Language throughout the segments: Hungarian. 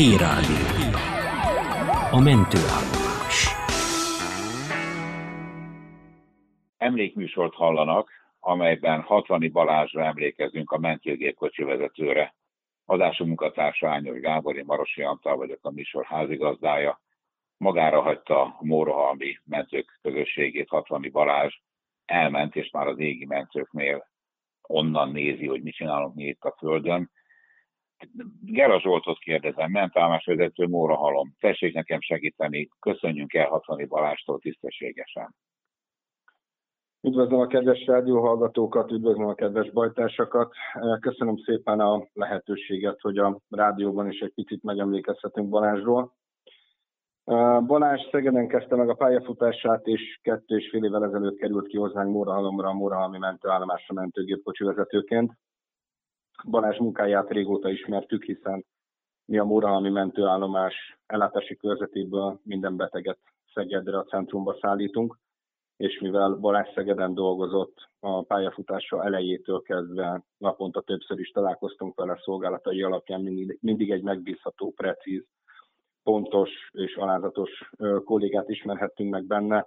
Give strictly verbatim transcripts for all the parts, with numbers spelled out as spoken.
T-Rádió. A mentőállomás. Emlékműsort hallanak, amelyben Hatvani Balázsra emlékezünk, a mentőgépkocsi vezetőre. Adásunk munkatársa Ányos Gábor, én Marosi Antal vagyok, a műsor házigazdája. Magára hagyta a mórahalmi mentők közösségét Hatvani Balázs, elment, és már az égi mentőknél onnan nézi, hogy mit csinálunk mi itt a Földön. Gera Zsoltot kérdezem, mentőállomás vezető Mórahalom. Tessék nekem segíteni, köszönjünk el Hatvani Balázstól tisztességesen. Üdvözlöm a kedves rádióhallgatókat, üdvözlöm a kedves bajtársakat. Köszönöm szépen a lehetőséget, hogy a rádióban is egy picit megemlékezhetünk Balázsról. Balázs Szegeden kezdte meg a pályafutását, és kettő és fél évvel ezelőtt került ki hozzánk Mórahalomra, a Mórahalmi mentőállomásra mentőgépkocsi vezetőként. Balázs munkáját régóta ismertük, hiszen mi a Mórahalmi mentőállomás ellátási körzetéből minden beteget Szegedre, a centrumba szállítunk, és mivel Balázs Szegeden dolgozott, a pályafutása elejétől kezdve naponta többször is találkoztunk vele, szolgálatai alapján mindig, mindig egy megbízható, precíz, pontos és alázatos kollégát ismerhettünk meg benne.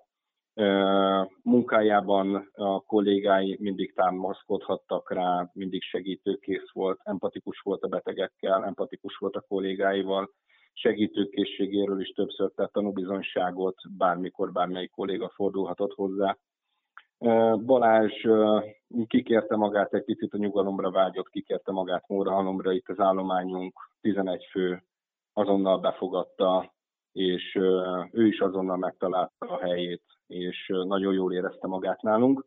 Munkájában a kollégái mindig támaszkodhattak rá, mindig segítőkész volt, empatikus volt a betegekkel, empatikus volt a kollégáival, segítőkészségéről is többször tett tanúbizonyságot, bármikor bármelyik kolléga fordulhatott hozzá. Balázs kikérte magát egy picit, a nyugalomra vágyott, kikérte magát Mórahalomra, itt az állományunk tizenegy fő azonnal befogadta, és ő is azonnal megtalálta a helyét, és nagyon jól érezte magát nálunk.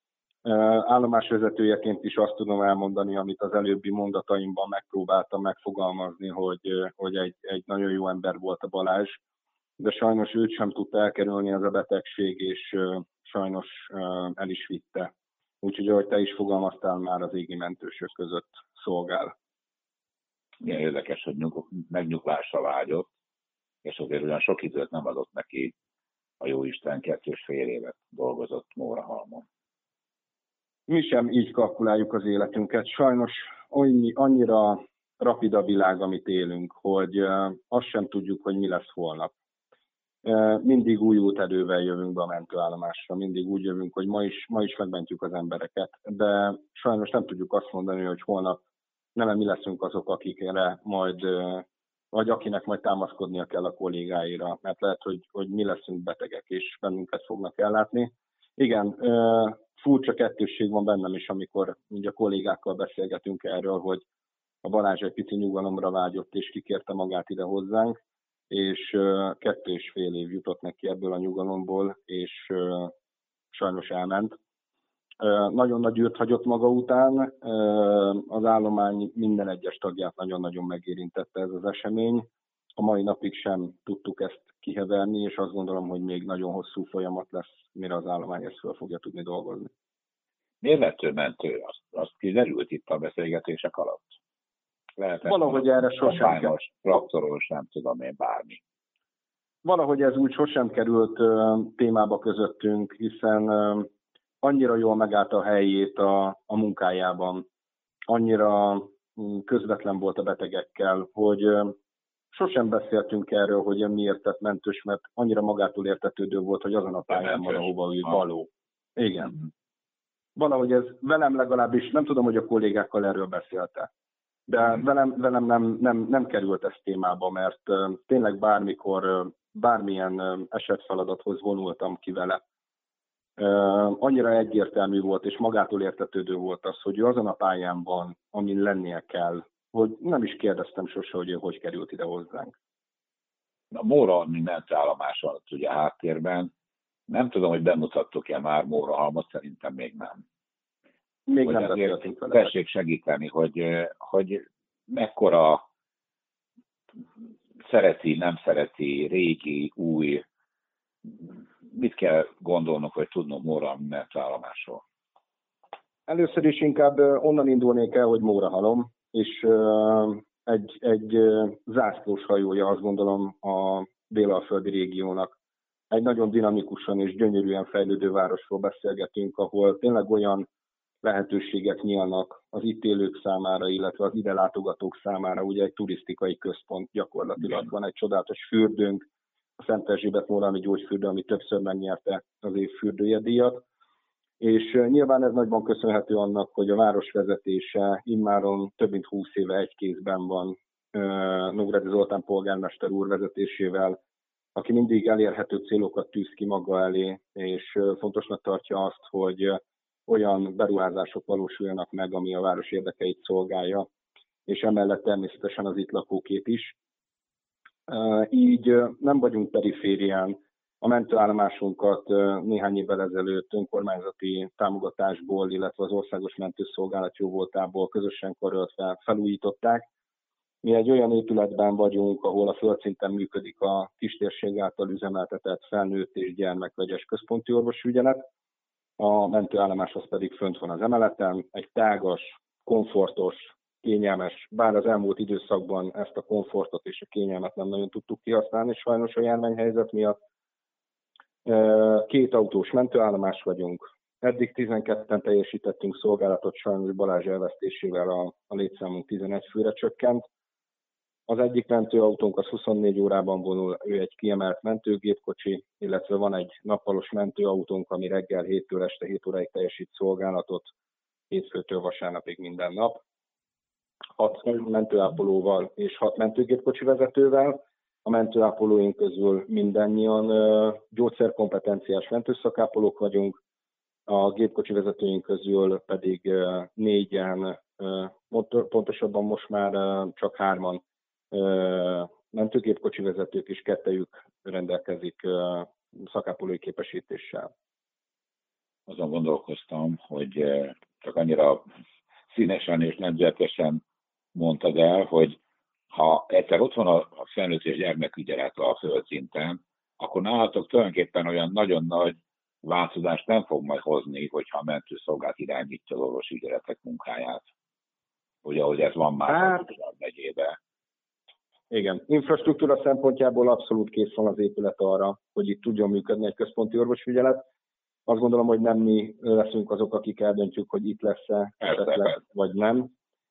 Állomásvezetőjeként is azt tudom elmondani, amit az előbbi mondataimban megpróbáltam megfogalmazni, hogy, hogy egy, egy nagyon jó ember volt a Balázs, de sajnos őt sem tudta elkerülni az a betegség, és sajnos el is vitte. Úgyhogy, ahogy te is fogalmaztál, már az égi mentősök között szolgál. Milyen érdekes, hogy nyug, megnyuglásra vágyott, és azért olyan sok időt nem adott neki, a jóisten kettős fél évet dolgozott Mórahalmon. Mi sem így kalkuláljuk az életünket. Sajnos annyi, annyira rapid a világ, amit élünk, hogy uh, azt sem tudjuk, hogy mi lesz holnap. Uh, mindig új úterővel jövünk be a mentőállomásra, mindig úgy jövünk, hogy ma is, ma is megmentjük az embereket, de sajnos nem tudjuk azt mondani, hogy holnap nem mi leszünk azok, akikre majd, uh, vagy akinek majd támaszkodnia kell a kollégáira, mert lehet, hogy, hogy mi leszünk betegek, és bennünket fognak ellátni. Igen, uh, furcsa kettősség van bennem is, amikor ugye a kollégákkal beszélgetünk erről, hogy a Balázs egy pici nyugalomra vágyott, és kikérte magát ide hozzánk, és uh, kettő és fél év jutott neki ebből a nyugalomból, és uh, sajnos elment. Uh, nagyon nagy űrt hagyott maga után, uh, az állomány minden egyes tagját nagyon-nagyon megérintette ez az esemény. A mai napig sem tudtuk ezt kiheverni, és azt gondolom, hogy még nagyon hosszú folyamat lesz, mire az állomány ezt fel fogja tudni dolgozni. Miért lett ő mentő? Azt, azt kiderült itt a beszélgetések alatt. Lehetett valahogy erre sosem került. Traktoros, nem tudom én, bármi. Valahogy ez úgy sosem került uh, témába közöttünk, hiszen uh, annyira jól megállta a helyét a, a munkájában, annyira um, közvetlen volt a betegekkel, hogy uh, sosem beszéltünk erről, hogy miért tett mentős, mert annyira magától értetődő volt, hogy azon a pályán van, ahova ő való. Igen. Mm-hmm. Valahogy ez velem legalábbis, nem tudom, hogy a kollégákkal erről beszélte, de mm-hmm. velem, velem nem, nem, nem került ez témába, mert uh, tényleg bármikor, uh, bármilyen uh, esetfeladathoz vonultam ki vele. Uh, annyira egyértelmű volt, és magától értetődő volt az, hogy ő azon a pályán van, amin lennie kell, hogy nem is kérdeztem sose, hogy ő hogy került ide hozzánk. A Mórahalmi mentőállomáson, ugye háttérben, nem tudom, hogy bemutattuk-e már Mórahalmot, szerintem még nem. Még hogy nem beszéltünk vele. Tessék segíteni, hogy, hogy mekkora szereti, nem szereti, régi, új, mit kell gondolnunk, hogy tudnunk Mórahalmi mentőállomásról? Először is inkább onnan indulnék el, hogy Mórahalom, és uh, egy, egy uh, zászlós hajója, azt gondolom, a délalföldi régiónak. Egy nagyon dinamikusan és gyönyörűen fejlődő városról beszélgetünk, ahol tényleg olyan lehetőségek nyílnak az itt élők számára, illetve az ide látogatók számára. Ugye egy turisztikai központ gyakorlatilag. Van egy csodálatos fürdőnk, a Szent Erzsébet Moralmi Gyógyfürdő, ami többször megnyerte az év fürdője díjat. És nyilván ez nagyban köszönhető annak, hogy a város vezetése immáron több mint húsz éve egy kézben van Nógrádi Zoltán polgármester úr vezetésével, aki mindig elérhető célokat tűz ki maga elé, és fontosnak tartja azt, hogy olyan beruházások valósuljanak meg, ami a város érdekeit szolgálja, és emellett természetesen az itt lakókét is. Így nem vagyunk periférián. A mentőállomásunkat néhány évvel ezelőtt önkormányzati támogatásból, illetve az Országos Mentőszolgálat jóvoltából közösen karöltve felújították. Mi egy olyan épületben vagyunk, ahol a földszinten működik a kistérség által üzemeltetett felnőtt és gyermekvegyes központi orvosügyelet. A mentőállomás az pedig fönt van az emeleten, egy tágas, komfortos, kényelmes, bár az elmúlt időszakban ezt a komfortot és a kényelmet nem nagyon tudtuk kihasználni, sajnos a járványhelyzet miatt. Két autós mentőállomás vagyunk. Eddig tizenketten teljesítettünk szolgálatot, sajnos Balázs elvesztésével a, a létszámunk tizenegy főre csökkent. Az egyik mentőautónk az huszonnégy órában vonul, ő egy kiemelt mentőgépkocsi, illetve van egy nappalos mentőautónk, ami reggel héttől este hét óráig teljesít szolgálatot, hétfőtől vasárnapig minden nap. Hat mentőápolóval és hat mentőgépkocsi vezetővel. A mentőápolóink közül mindannyian uh, gyógyszerkompetenciás mentőszakápolók vagyunk, a gépkocsi vezetőink közül pedig uh, négyen, uh, pontosabban most már uh, csak hárman uh, mentőgépkocsi vezetők, és kettejük rendelkezik uh, szakápolói képesítéssel. Azon gondolkoztam, hogy uh, csak annyira színesen és nemzetesen mondtad el, hogy ha egyszer ott van a felnőtt és gyermekügyelet a földszinten, akkor nálatok tulajdonképpen olyan nagyon nagy változást nem fog majd hozni, hogyha a mentőszolgálat irányítja az orvosügyeletek munkáját. Ugye, ahogy ez van már hát, a megyében. Igen, infrastruktúra szempontjából abszolút kész van az épület arra, hogy itt tudjon működni egy központi orvosügyelet. Azt gondolom, hogy nem mi leszünk azok, akik eldöntjük, hogy itt lesz-e, esetleg, vagy nem.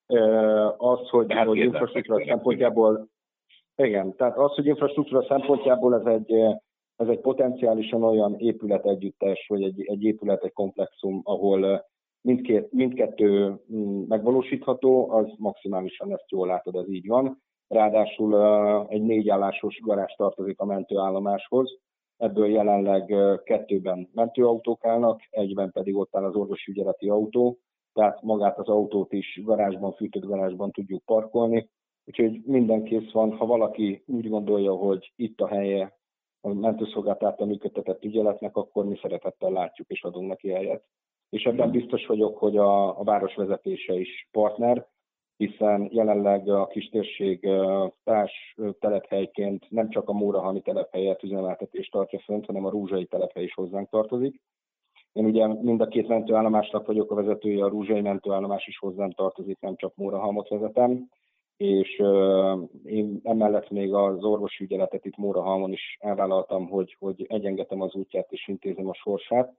Az, hogy, hogy infrastruktúra szempontjából, igen, tehát az, hogy infrastruktúra szempontjából ez egy, ez egy potenciálisan olyan épület együttes, vagy egy, egy épület, egy komplexum, ahol mindkét, mindkettő megvalósítható, az maximálisan ezt jól látod, ez így van. Ráadásul egy négyállásos garázs tartozik a mentőállomáshoz, ebből jelenleg kettőben mentőautók állnak, egyben pedig ott áll az orvosügyeleti autó, tehát magát az autót is garázsban, fűtött garázsban tudjuk parkolni. Úgyhogy minden kész van, ha valaki úgy gondolja, hogy itt a helye a mentőszolgálat által működtetett ügyeletnek, akkor mi szeretettel látjuk és adunk neki helyet. És ebben biztos vagyok, hogy a, a város vezetése is partner, hiszen jelenleg a kistérség társ telephelyként nem csak a Mórahalmi telephelyet üzemeltetést tartja fönt, hanem a Rúzsai telephely is hozzánk tartozik. Én ugye mind a két mentőállomásnak vagyok a vezetője, a Rúzsai mentőállomás is hozzám tartozik, nem csak Mórahalmot vezetem, és uh, én emellett még az orvosi ügyeletet itt Mórahalmon is elvállaltam, hogy, hogy egyengetem az útját és intézem a sorsát.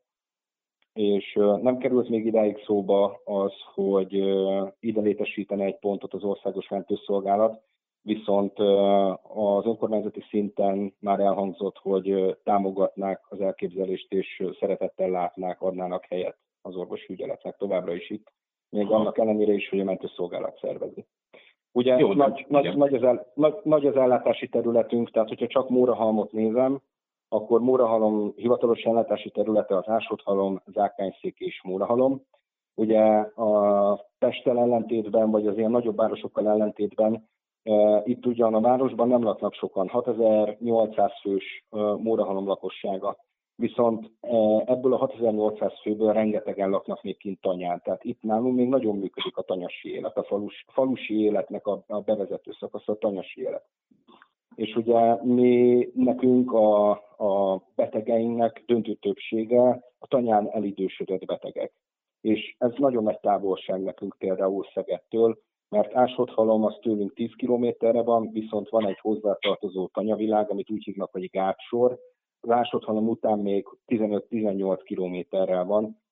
És uh, nem került még idáig szóba az, hogy uh, ide létesítene egy pontot az Országos Mentőszolgálat, viszont uh, az önkormányzati szinten már elhangzott, hogy uh, támogatnák az elképzelést, és uh, szeretettel látnák, adnának helyet az orvosi ügyeletnek továbbra is itt, még annak ellenére is, hogy a mentőszolgálat szervezi. Ugye Jó, nagy, nagy, nagy, az el, nagy, nagy az ellátási területünk, tehát hogyha csak Mórahalmot nézem, akkor Mórahalom hivatalos ellátási területe az Ásotthalom, Zákányszék és Mórahalom. Ugye a Pesttel ellentétben, vagy az ilyen nagyobb városokkal ellentétben, e, itt ugyan a városban nem laknak sokan, hatezer-nyolcszáz fős e, Mórahalom lakossága. Viszont e, ebből a hatezer-nyolcszáz főből rengetegen laknak még kint Tanyán. Tehát itt nálunk még nagyon működik a tanyasi élet, a falus, falusi életnek a, a bevezető szakasz, a tanyasi élet. És ugye mi, nekünk a, a betegeinknek döntő többsége a Tanyán elidősödött betegek. És ez nagyon nagy távolság nekünk például Szegedtől, mert Ásotthalom az tőlünk tíz kilométerre van, viszont van egy hozzátartozó tanyavilág, amit úgy hívnak, hogy Gátsor. Az Ásotthalom után még tizenöt-tizennyolc kilométerrel van,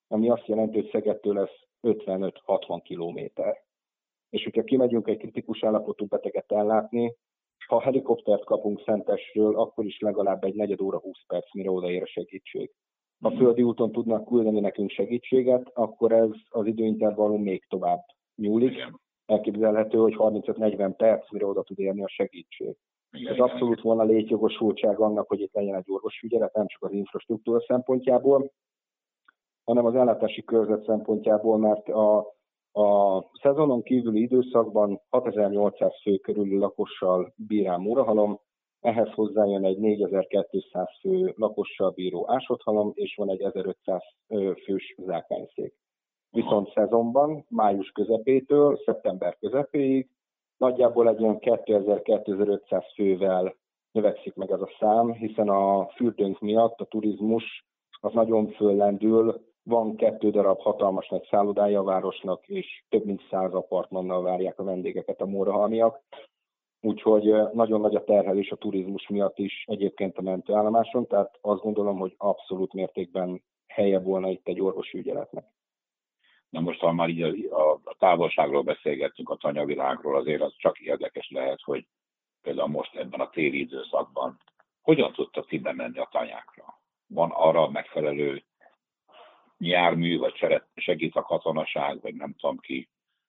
ami azt jelenti, hogy Szegedtől lesz ötvenöt-hatvan kilométer. És hogyha kimegyünk egy kritikus állapotú beteget ellátni, ha helikoptert kapunk Szentesről, akkor is legalább egy negyed óra, húsz perc, mire odaér a segítség. Ha földi úton tudnak küldeni nekünk segítséget, akkor ez az időintervallum még tovább nyúlik. Elképzelhető, hogy harmincöt-negyven perc, mire oda tud érni a segítség. Ez abszolút volna létjogosultság annak, hogy itt legyen egy orvosügyelet, nem csak az infrastruktúra szempontjából, hanem az ellátási körzet szempontjából, mert a, a szezonon kívüli időszakban hatezer-nyolcszáz fő körüli lakossal bír Mórahalom, ehhez hozzájön egy négyezer-kétszáz fő lakossal bíró Ásotthalom, és van egy ezerötszáz fős Zákányszék. Viszont szezonban, május közepétől szeptember közepéig nagyjából egy olyan kétezer-kétezer-ötszáz fővel növekszik meg ez a szám, hiszen a fürdőnk miatt a turizmus az nagyon föllendül, van kettő darab hatalmas nagy szállodája a városnak, és több mint száz apartmannal várják a vendégeket a mórahalmiak. Úgyhogy nagyon nagy a terhelés a turizmus miatt is egyébként a mentőállomáson, tehát azt gondolom, hogy abszolút mértékben helye volna itt egy orvosi ügyeletnek. Na most, ha már így a, a távolságról beszélgettünk, a tanyavilágról, azért az csak érdekes lehet, hogy például most ebben a téli időszakban hogyan tudtak ti bemenni a tanyákra? Van arra megfelelő jármű, vagy segít a katonaság, vagy nem tudom ki?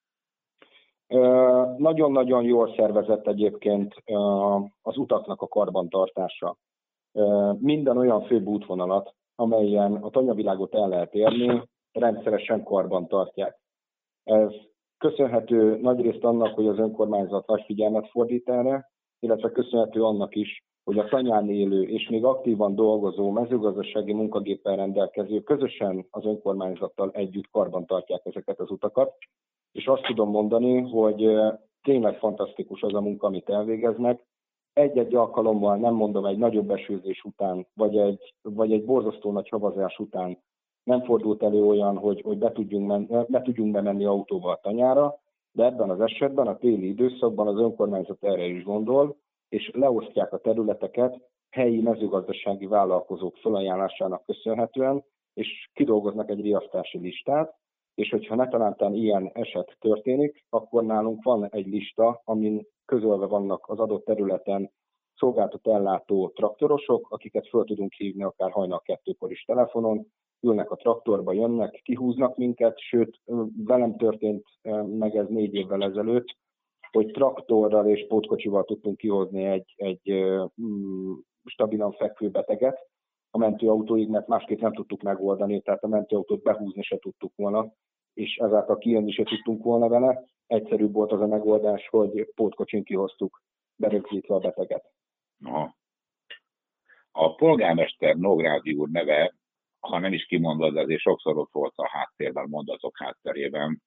Nagyon-nagyon jól szervezett egyébként az utaknak a karbantartása. Minden olyan főbb útvonalat, amelyen a tanyavilágot el lehet érni, rendszeresen karban tartják. Ez köszönhető nagyrészt annak, hogy az önkormányzat nagy figyelmet fordít erre, illetve köszönhető annak is, hogy a tanyán élő és még aktívan dolgozó mezőgazdasági munkagéppel rendelkező közösen az önkormányzattal együtt karban tartják ezeket az utakat. És azt tudom mondani, hogy tényleg fantasztikus az a munka, amit elvégeznek. Egy-egy alkalommal, nem mondom, egy nagyobb esőzés után, vagy egy, vagy egy borzasztó nagy havazás után nem fordult elő olyan, hogy, hogy be, tudjunk men, be tudjunk bemenni autóval a tanyára, de ebben az esetben a téli időszakban az önkormányzat erre is gondol, és leosztják a területeket helyi mezőgazdasági vállalkozók felajánlásának köszönhetően, és kidolgoznak egy riasztási listát, és hogyha netalántán ilyen eset történik, akkor nálunk van egy lista, amin közölve vannak az adott területen szolgáltat ellátó traktorosok, akiket föl tudunk hívni akár hajnal kettőkor is telefonon, ülnek a traktorba, jönnek, kihúznak minket, sőt, velem történt meg ez négy évvel ezelőtt, hogy traktorral és pótkocsival tudtunk kihozni egy, egy mm, stabilan fekvő beteget a mentőautóig, mert másképp nem tudtuk megoldani, tehát a mentőautót behúzni se tudtuk volna, és ezáltal kijönni se tudtunk volna vele. Egyszerűbb volt az a megoldás, hogy pótkocsin kihoztuk, berögzítve a beteget. Aha. A polgármester Nógrádi úr neve, ha nem is kimondod, de azért sokszor ott volt a háttérben, mondatok hátterében.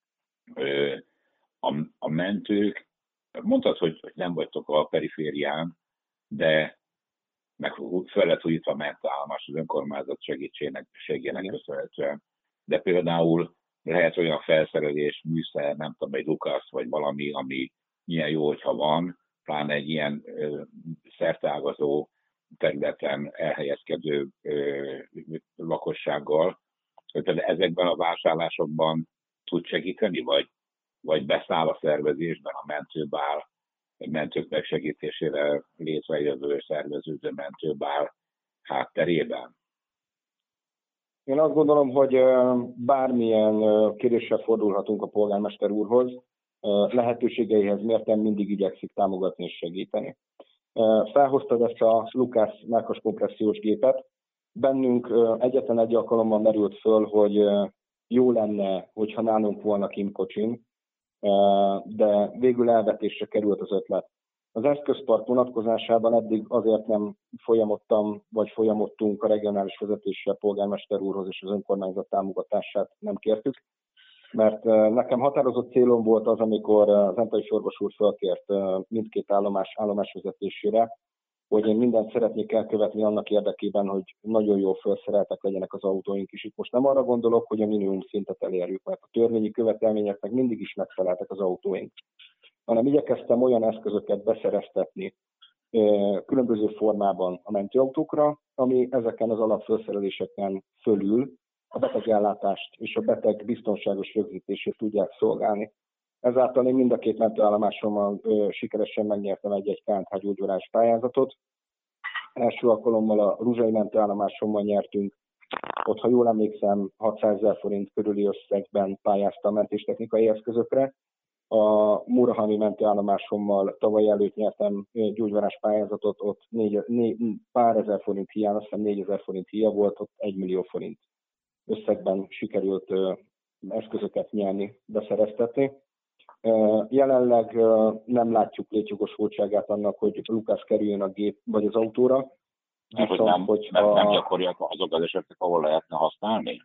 A, a mentők, mondtad, hogy nem vagytok a periférián, de meg fel lett újítva a mentőállomás az önkormányzat segítségének, segélyének köszönhetően. De például lehet olyan felszerelés, műszer, nem tudom, egy lukasz, vagy valami, ami milyen jó, hogyha van, pláne egy ilyen ö, szerteágazó területen elhelyezkedő ö, lakossággal, hogy ezekben a vásárlásokban tud segíteni, vagy, vagy beszáll a szervezésben a mentőbál, mentők megsegítésére létrejövő szerveződő mentőbál hátterében? Én azt gondolom, hogy bármilyen kéréssel fordulhatunk a polgármester úrhoz, lehetőségeihez mérten mindig igyekszik támogatni és segíteni. Felhoztad ezt a Lukász melkas kompressziós gépet. Bennünk egyetlen egy alkalommal merült föl, hogy jó lenne, hogyha nálunk volna kimkocsin, de végül elvetésre került az ötlet. Az eszközpark vonatkozásában eddig azért nem folyamodtam, vagy folyamodtunk a regionális vezetéssel, polgármester úrhoz és az önkormányzat támogatását nem kértük, mert nekem határozott célom volt az, amikor az Entai orvos úr felkért mindkét állomás állomásvezetésére, hogy én mindent szeretnék elkövetni annak érdekében, hogy nagyon jól felszereltek legyenek az autóink is. Itt most nem arra gondolok, hogy a minimum szintet elérjük, mert a törvényi követelményeknek mindig is megfeleltek az autóink, hanem igyekeztem olyan eszközöket beszereztetni különböző formában a mentőautókra, ami ezeken az alapfelszereléseken fölül a betegellátást és a beteg biztonságos rögzítését tudják szolgálni. Ezáltal én mind a két mentőállomásommal ö, sikeresen megnyertem egy-egy ká en há gyógyulás pályázatot. Első alkalommal a ruzsai mentőállomásommal nyertünk. Ott, ha jól emlékszem, hatszázezer forint körüli összegben pályáztam mentéstechnikai eszközökre. A murahami mentőállomásommal tavaly előtt nyertem gyógyulás pályázatot, ott négy, négy, pár ezer forint hiány, azt hiszem négyezer forint hiány volt, ott egy millió forint összegben sikerült ö, eszközöket nyerni, beszereztetni. Jelenleg nem látjuk létjogosultságát annak, hogy Lukasz kerüljön a gép vagy az autóra. Mert hogy nem, hogyha... nem, nem gyakoriak azok az esetek, ahol lehetne használni?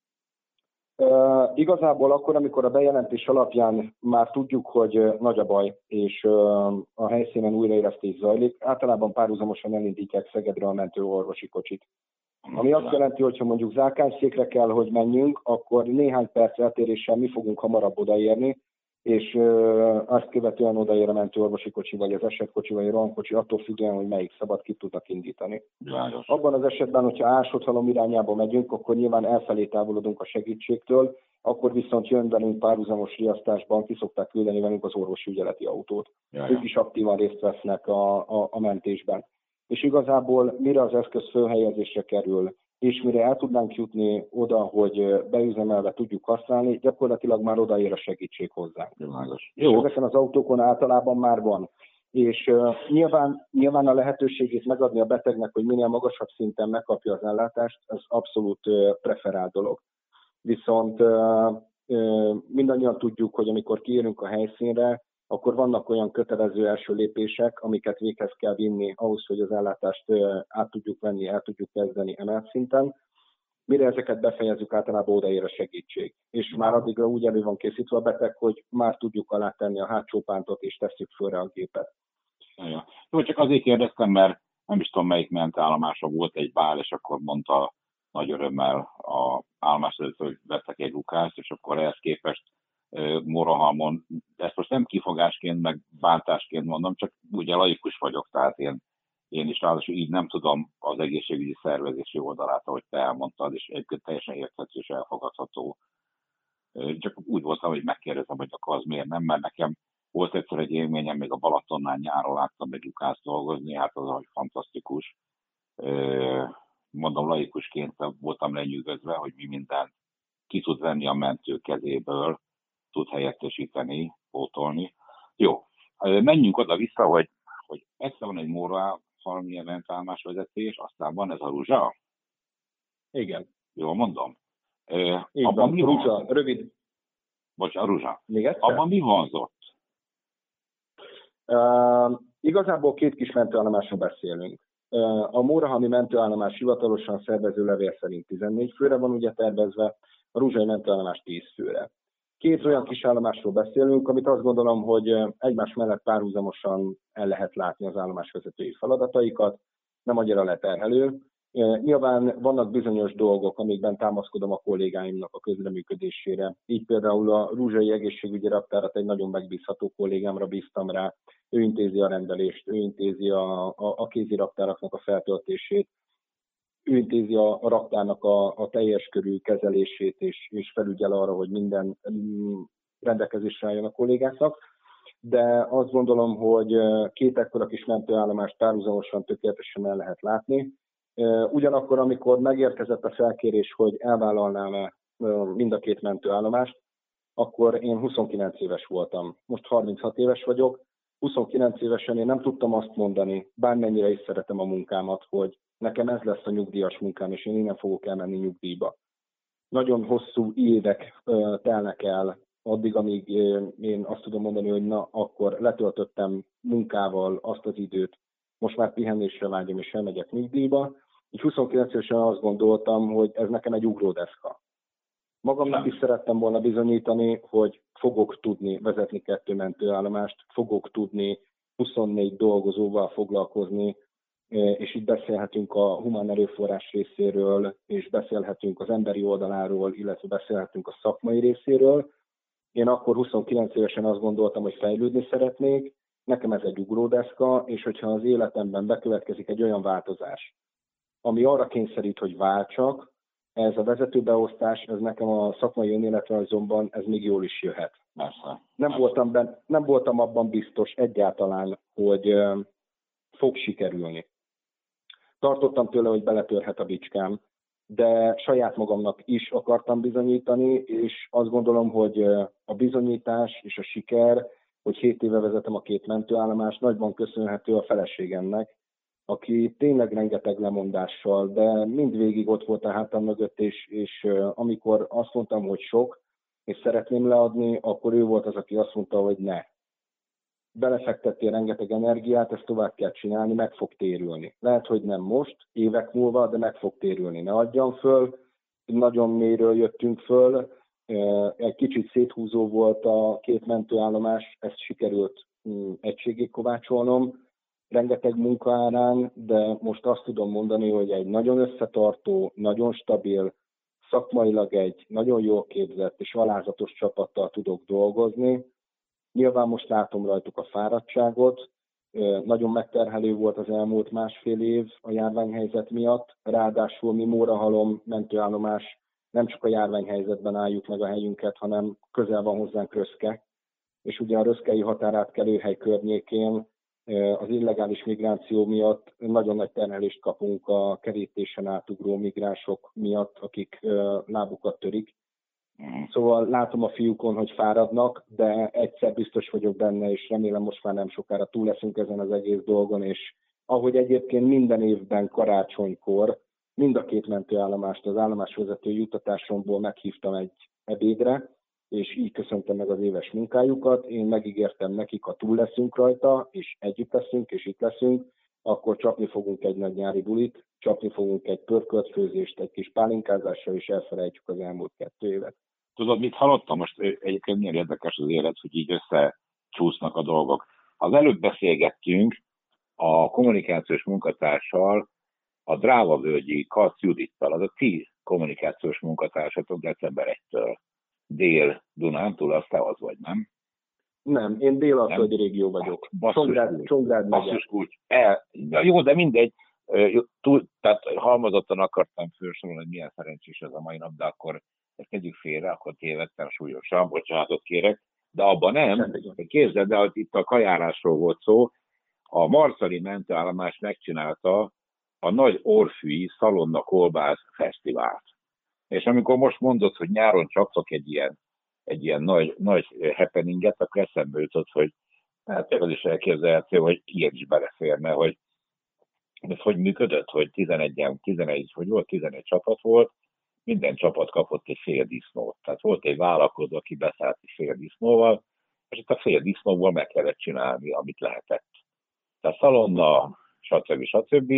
Uh, igazából akkor, amikor a bejelentés alapján már tudjuk, hogy nagy a baj, és uh, a helyszínen újraélesztés zajlik, általában párhuzamosan elindítják Szegedre a mentő orvosi kocsit. Ami azt jelenti, hogy ha mondjuk zárkányszékre kell, hogy menjünk, akkor néhány perc eltéréssel mi fogunk hamarabb odaérni, és uh, azt követően odaér a mentőorvosi kocsi, vagy az esetkocsi, vagy a rohamkocsi, attól függően, hogy melyik szabad ki tudnak indítani. Világos. Abban az esetben, hogyha ásodhalom irányába megyünk, akkor nyilván elfelé távolodunk a segítségtől, akkor viszont jön velünk párhuzamos riasztásban, ki szokták küldeni velünk az orvosi ügyeleti autót. Jaj. Ők is aktívan részt vesznek a, a, a mentésben. És igazából mire az eszköz fölhelyezésre kerül, és mire el tudnánk jutni oda, hogy beüzemelve tudjuk használni, gyakorlatilag már odaér a segítség hozzánk. Jó. És ezeken az autókon általában már van. És uh, nyilván, nyilván a lehetőségét megadni a betegnek, hogy minél magasabb szinten megkapja az ellátást, ez abszolút uh, preferált dolog. Viszont uh, uh, mindannyian tudjuk, hogy amikor kiérünk a helyszínre, akkor vannak olyan kötelező első lépések, amiket véghez kell vinni ahhoz, hogy az ellátást uh, át tudjuk venni, el tudjuk kezdeni emelt szinten. Mire ezeket befejezzük, általában odaér a segítség. És már addigra úgy elő van készítve a beteg, hogy már tudjuk alátenni a hátsó pántot, és tesszük fölre a gépet. Ja. Jó, csak azért kérdeztem, mert nem is tudom, melyik mentállomása volt egy bál, és akkor mondta nagy örömmel a állomásvezető, hogy vettek egy Lukászt, és akkor ehhez képest uh, Murahalmon, ezt most nem kifogásként, meg bántásként mondom, csak ugye laikus vagyok, tehát én Én is ráadásul így nem tudom az egészségügyi szervezési oldalát, ahogy te elmondtad, és egyébként teljesen érthető és elfogadható. Csak úgy voltam, hogy megkérdezem, hogy akkor az miért nem, mert nekem volt egyszer egy élményem, még a Balatonnál nyáron láttam egy Lukászt dolgozni, hát az, hogy fantasztikus. Mondom, laikusként voltam lenyűgözve, hogy mi mindent ki tud venni a mentő kezéből, tud helyettesíteni, pótolni. Jó, menjünk oda-vissza, hogy, hogy egyszer van egy morál, valamilyen mentálmás vezetés, aztán van ez a ruzsa? Igen. Jól mondom? Így Abban van, mi ruzsa, van? rövid. Bocs, a ruzsa. Még egyszer? Abban mi vonzott? Uh, igazából két kis mentőállomásról beszélünk. Uh, a Mórahami mentőállomás hivatalosan szervező levél szerint tizennégy főre van ugye tervezve, a ruzsai mentőállomás tíz főre. Két olyan kis állomásról beszélünk, amit azt gondolom, hogy egymás mellett párhuzamosan el lehet látni az állomásvezetői feladataikat, nem annyira leterhelő. Nyilván vannak bizonyos dolgok, amikben támaszkodom a kollégáimnak a közreműködésére. Így például a ruzsai egészségügyi raktárat egy nagyon megbízható kollégámra bíztam rá. Ő intézi a rendelést, ő intézi a, a, a kéziraktáraknak a feltöltését, ő intézi a, a raktárnak a, a teljes körű kezelését, és, és felügyel arra, hogy minden mm, rendelkezésre álljon a kollégáknak. De azt gondolom, hogy két ekkora kis mentőállomást párhuzamosan tökéletesen el lehet látni. Ugyanakkor, amikor megérkezett a felkérés, hogy elvállalnám-e mind a két mentőállomást, akkor én huszonkilenc éves voltam. Most harminchat éves vagyok. huszonkilenc évesen én nem tudtam azt mondani, bármennyire is szeretem a munkámat, hogy nekem ez lesz a nyugdíjas munkám, és én innen fogok elmenni nyugdíjba. Nagyon hosszú évek telnek el addig, amíg én azt tudom mondani, hogy na, akkor letöltöttem munkával azt az időt, most már pihenésre vágyom, és elmegyek nyugdíjba. Így huszonkilenc évesen azt gondoltam, hogy ez nekem egy ugródeszka. Magamnak is szerettem volna bizonyítani, hogy fogok tudni vezetni kettő mentőállomást, fogok tudni huszonnégy dolgozóval foglalkozni, és itt beszélhetünk a humán erőforrás részéről, és beszélhetünk az emberi oldaláról, illetve beszélhetünk a szakmai részéről. Én akkor huszonkilenc évesen azt gondoltam, hogy fejlődni szeretnék, nekem ez egy ugródeszka, és hogyha az életemben bekövetkezik egy olyan változás, ami arra kényszerít, hogy váltsak, ez a vezetőbeosztás, ez nekem a szakmai önéletrajzomban ez még jól is jöhet. Persze. Nem voltam, ben, nem voltam abban biztos egyáltalán, hogy uh, fog sikerülni. Tartottam tőle, hogy beletörhet a bicskám, de saját magamnak is akartam bizonyítani, és azt gondolom, hogy a bizonyítás és a siker, hogy hét éve vezetem a két mentőállomást, nagyban köszönhető a feleségemnek, aki tényleg rengeteg lemondással, de mindvégig ott volt a hátam mögött, és, és amikor azt mondtam, hogy sok, és szeretném leadni, akkor ő volt az, aki azt mondta, hogy ne. Belefektettél rengeteg energiát, ezt tovább kell csinálni, meg fog térülni. Lehet, hogy nem most, évek múlva, de meg fog térülni. Ne adjam föl, nagyon mélyről jöttünk föl, egy kicsit széthúzó volt a két mentőállomás, ezt sikerült egységé kovácsolnom, rengeteg munka árán, de most azt tudom mondani, hogy egy nagyon összetartó, nagyon stabil, szakmailag egy nagyon jól képzett és alázatos csapattal tudok dolgozni. Nyilván most látom rajtuk a fáradtságot, nagyon megterhelő volt az elmúlt másfél év a járványhelyzet miatt, ráadásul mi Mórahalom mentőállomás nem csak a járványhelyzetben álljuk meg a helyünket, hanem közel van hozzánk Röszke, és ugye a röszkei határátkelőhely környékén az illegális migráció miatt nagyon nagy terhelést kapunk a kerítésen átugró migránsok miatt, akik lábukat törik. Szóval látom a fiúkon, hogy fáradnak, de egyszer biztos vagyok benne, és remélem most már nem sokára túl leszünk ezen az egész dolgon, és ahogy egyébként minden évben karácsonykor mind a két mentőállomást az állomásvezető juttatásomból meghívtam egy ebédre, és így köszöntem meg az éves munkájukat. Én megígértem nekik, ha túl leszünk rajta, és együtt leszünk, és itt leszünk, akkor csapni fogunk egy nagy nyári bulit, csapni fogunk egy pörköltfőzést, egy kis pálinkázással, és elfelejtjük az elmúlt kettő évet. Tudod, mit hallottam? Most egyébként milyen érdekes az élet, hogy így összecsúsznak a dolgok. Az előbb beszélgettünk a kommunikációs munkatársal, a Drávavölgyi Kac Judittal, az a ti kommunikációs munkatársatok december elsejétől. Dél-Dunántúl, az te az vagy, nem? Nem, én Dél-Alföldi régió vagyok. Basszus, Csongrád megye. úgy. El, jó, de mindegy. Túl, tehát halmozottan akartam felsorolni, hogy milyen szerencsés ez a mai nap, de akkor kezdjük félre, akkor tévedtem súlyosan, bocsánatot kérek, de abban nem, hogy képzeld, de hogy itt a kajárásról volt szó, a Marcali mentőállomás megcsinálta a nagy orfűi Szalonna Kolbász Fesztivált. És amikor most mondod, hogy nyáron csaptok egy ilyen, egy ilyen nagy, nagy happeninget, akkor eszembe jutott, hogy hát az is elképzelhető, hogy ilyen is beleférne, hogy ez hogy működött, hogy tizenegy, tizenegy, hogy volt, tizenegy csapat volt, minden csapat kapott egy fél disznót. Tehát volt egy vállalkozó, aki beszállt egy fél disznóval, és itt a fél disznóból meg kellett csinálni, amit lehetett. Tehát Szalonna, stb. stb.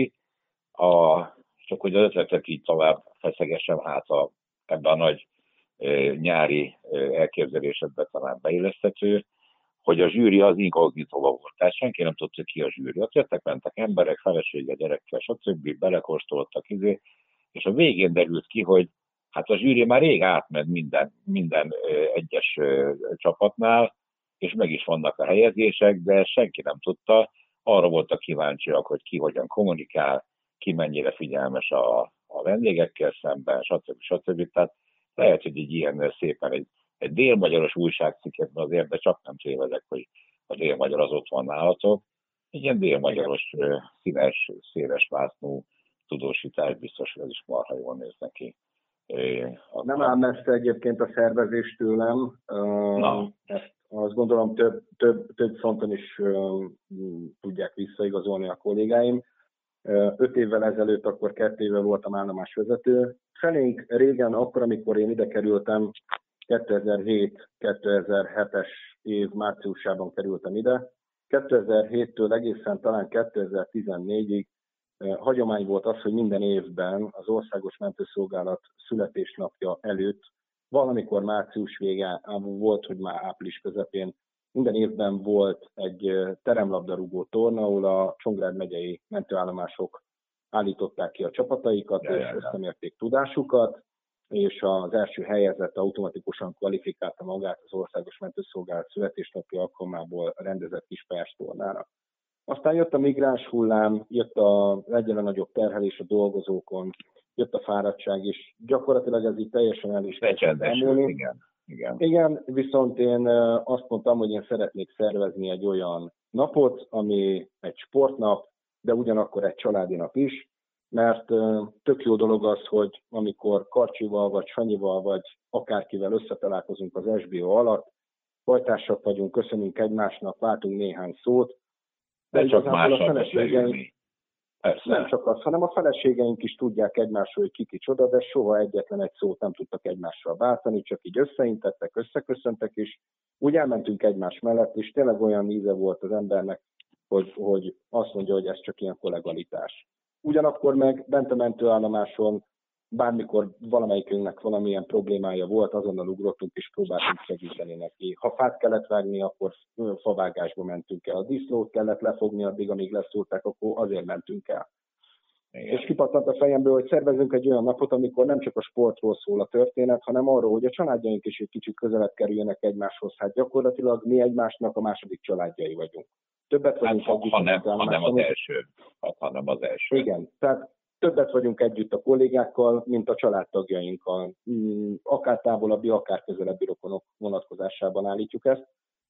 A, csak hogy az ötletek így tovább feszegesem, hát a, ebben a nagy e, nyári e, elképzelésedben talán beilleszthető, hogy a zsűri az inkognitóva volt. Tehát senki nem tudta, ki a zsűri. Ott jöttek, mentek emberek, felesége, gyerekkel, stb. Belekóstoltak izé, és a végén derült ki, hogy hát a zsűri már rég átment minden, minden ö, egyes ö, csapatnál, és meg is vannak a helyezések, de senki nem tudta. Arra voltak kíváncsiak, hogy ki hogyan kommunikál, ki mennyire figyelmes a, a vendégekkel szemben, stb. stb. Tehát lehet, hogy egy ilyen szépen egy, egy délmagyaros újságcikketben azért, de csak nem tévedek, hogy a délmagyar az ott van nálatok. Egy ilyen délmagyaros, színes, széles vásznú tudósítás, biztos, hogy ez is marha jól néz neki. Nem áll messze egyébként a szervezés tőlem. Na. Ezt azt gondolom több, több, több fronton is tudják visszaigazolni a kollégáim. Öt évvel ezelőtt, akkor kettő éve voltam állomásvezető. Felénk régen, akkor, amikor én ide kerültem, kétezer-hét kétezer-hetes év márciusában kerültem ide. kétezer-héttől egészen talán kétezer-tizennégyig hagyomány volt az, hogy minden évben az Országos Mentőszolgálat születésnapja előtt, valamikor március vége, volt, hogy már április közepén, minden évben volt egy teremlabdarúgó torna, ahol a Csongrád megyei mentőállomások állították ki a csapataikat, ja, és ja, összemérték tudásukat, és az első helyezett automatikusan kvalifikálta magát az Országos Mentőszolgálat születésnapja alkalmából rendezett kispályás tornára. Aztán jött a migráns hullám, jött a egyre nagyobb terhelés a dolgozókon, jött a fáradtság, és gyakorlatilag ez így teljesen el is becsendesült, igen. Igen. Igen, viszont én azt mondtam, hogy én szeretnék szervezni egy olyan napot, ami egy sportnap, de ugyanakkor egy családi nap is, mert tök jó dolog az, hogy amikor Karcsival, vagy Sanyival, vagy akárkivel összetalálkozunk az es bé o alatt, bajtársak vagyunk, köszönünk egymásnak, váltunk néhány szót, de, de csak mással a feleségeink, nem csak az, hanem a feleségeink is tudják egymásról, hogy ki kicsoda, de soha egyetlen egy szót nem tudtak egymással váltani, csak így összeintettek, összeköszöntek, és úgy elmentünk egymás mellett, és tényleg olyan íze volt az embernek, hogy, hogy azt mondja, hogy ez csak ilyen kollegalitás. Ugyanakkor meg bent a mentőállomáson bármikor valamelyikünknek valamilyen problémája volt, azonnal ugrottunk és próbáltunk segíteni neki. Ha fát kellett vágni, akkor favágásba mentünk el. A disznót kellett lefogni addig, amíg leszúrták, akkor azért mentünk el. Igen. És kipattant a fejemből, hogy szervezünk egy olyan napot, amikor nem csak a sportról szól a történet, hanem arról, hogy a családjaink is egy kicsit közelebb kerüljenek egymáshoz. Hát gyakorlatilag mi egymásnak a második családjai vagyunk. Többet vagyunk hát, ha, nem, ha nem az első. Hát, ha nem az első. Igen, tehát többet vagyunk együtt a kollégákkal, mint a családtagjainkkal. Akár távolabbi, akár közelebbi rokonok vonatkozásában állítjuk ezt.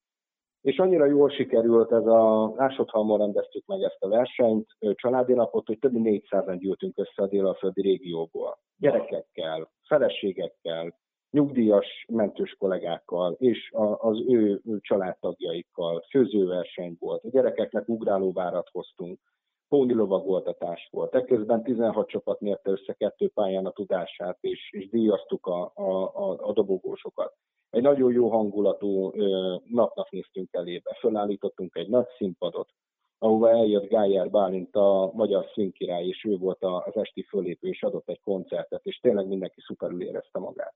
És annyira jól sikerült ez a Ásodhalmon rendeztük meg ezt a versenyt, családi napot, hogy több mint négyszázan gyűltünk össze a délalföldi régióból. Gyerekekkel, feleségekkel, nyugdíjas mentős kollégákkal, és az ő családtagjaikkal. Főzőverseny volt. A gyerekeknek ugrálóvárat hoztunk. Pónilovagoltatás volt. Ekközben tizenhat csapat mérte össze kettő pályán a tudását, és, és díjaztuk a, a, a, a dobogósokat. Egy nagyon jó hangulatú ö, napnak néztünk elébe. Fölállítottunk egy nagy színpadot, ahova eljött Gájer Bálint, a magyar színkirály, és ő volt az esti fölépő, és adott egy koncertet, és tényleg mindenki szuperül érezte magát.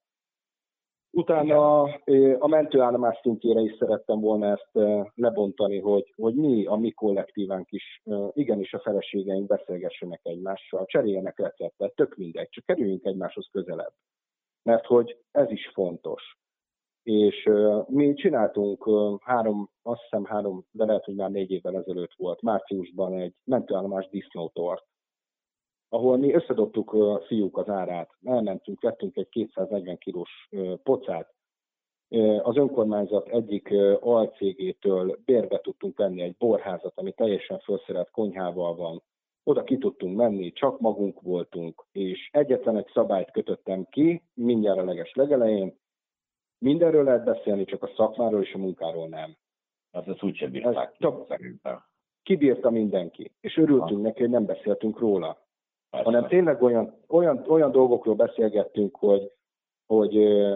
Utána a mentőállomás szintjére is szerettem volna ezt lebontani, hogy, hogy mi, a mi kollektívánk is, igenis a feleségeink beszélgessenek egymással, cseréljenek receptet, tök mindegy, csak kerüljünk egymáshoz közelebb. Mert hogy ez is fontos. És mi csináltunk három, azt hiszem három, de lehet, hogy már négy évvel ezelőtt volt, márciusban egy mentőállomás disznótort, ahol mi összedobtuk a fiúk az árát, elmentünk, vettünk egy kétszáznegyven kilós pocát, az önkormányzat egyik alcégétől bérbe tudtunk venni egy borházat, ami teljesen felszerelt konyhával van, oda ki tudtunk menni, csak magunk voltunk, és egyetlen egy szabályt kötöttem ki, mindjárt a leges legelején, mindenről lehet beszélni, csak a szakmáról és a munkáról nem. Hát ezt úgyse bírták ki, szerintem. Kibírta mindenki, és örültünk neki, hogy nem beszéltünk róla. Persze. Hanem tényleg olyan, olyan, olyan dolgokról beszélgettünk, hogy, hogy